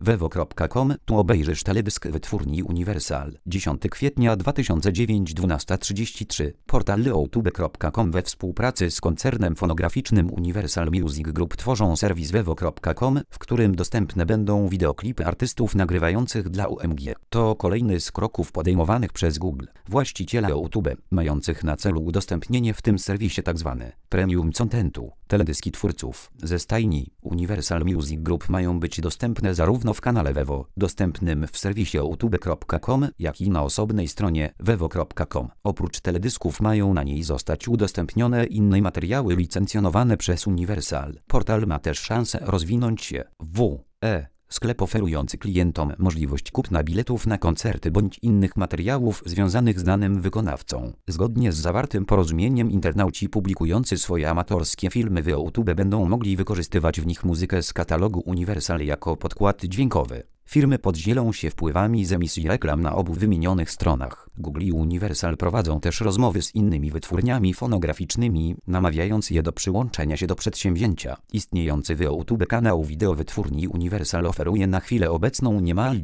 Vevo.com. Tu obejrzysz teledysk wytwórni Universal. 10 kwietnia 2009, 12:33. Portal youtube.com we współpracy z koncernem fonograficznym Universal Music Group tworzą serwis Vevo.com, w którym dostępne będą wideoklipy artystów nagrywających dla UMG. To kolejny z kroków podejmowanych przez Google, właściciela YouTube, mających na celu udostępnienie w tym serwisie tzw. premium contentu. Teledyski twórców ze stajni Universal Music Group mają być dostępne zarówno w kanale Vevo, dostępnym w serwisie youtube.com, jak i na osobnej stronie vevo.com. Oprócz teledysków mają na niej zostać udostępnione inne materiały licencjonowane przez Universal. Portal ma też szansę rozwinąć się sklep oferujący klientom możliwość kupna biletów na koncerty bądź innych materiałów związanych z danym wykonawcą. Zgodnie z zawartym porozumieniem internauci publikujący swoje amatorskie filmy w YouTube będą mogli wykorzystywać w nich muzykę z katalogu Universal jako podkład dźwiękowy. Firmy podzielą się wpływami z emisji reklam na obu wymienionych stronach. Google i Universal prowadzą też rozmowy z innymi wytwórniami fonograficznymi, namawiając je do przyłączenia się do przedsięwzięcia. Istniejący w YouTube kanał wideo wytwórni Universal oferuje na chwilę obecną niemal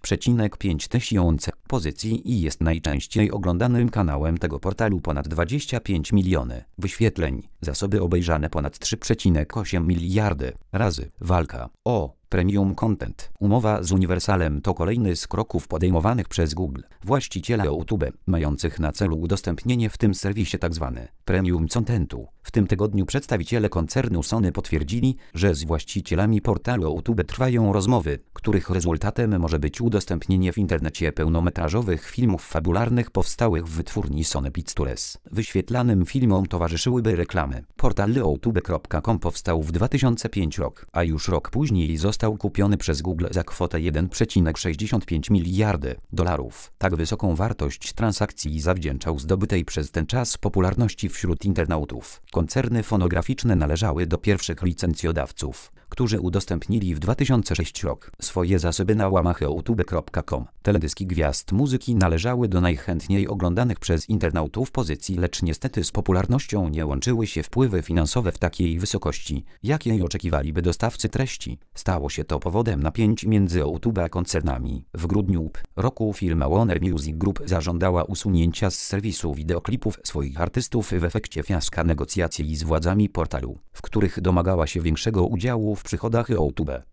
9,5 tysiąca pozycji i jest najczęściej oglądanym kanałem tego portalu, ponad 25 miliony wyświetleń. Zasoby obejrzane ponad 3,8 miliardy razy. Walka o premium content. Umowa z Universalem to kolejny z kroków podejmowanych przez Google, właściciela YouTube, mających na celu udostępnienie w tym serwisie tzw. premium contentu. W tym tygodniu przedstawiciele koncernu Sony potwierdzili, że z właścicielami portalu YouTube trwają rozmowy, których rezultatem może być udostępnienie w internecie pełnometrażowych filmów fabularnych powstałych w wytwórni Sony Pictures. Wyświetlanym filmom towarzyszyłyby reklamy. Portal youtube.com powstał w 2005 roku, a już rok później został kupiony przez Google za kwotę $1,65 miliardy. Tak wysoką wartość transakcji zawdzięczał zdobytej przez ten czas popularności wśród internautów. Koncerny fonograficzne należały do pierwszych licencjodawców, którzy udostępnili w 2006 roku swoje zasoby na łamach youtube.com. Teledyski gwiazd muzyki należały do najchętniej oglądanych przez internautów pozycji, lecz niestety z popularnością nie łączyły się wpływy finansowe w takiej wysokości, jakiej oczekiwaliby dostawcy treści. Stało się to powodem napięć między YouTube a koncernami. W grudniu roku firma Warner Music Group zażądała usunięcia z serwisu wideoklipów swoich artystów w efekcie fiaska negocjacji z władzami portalu, w których domagała się większego udziału w przychodach YouTube.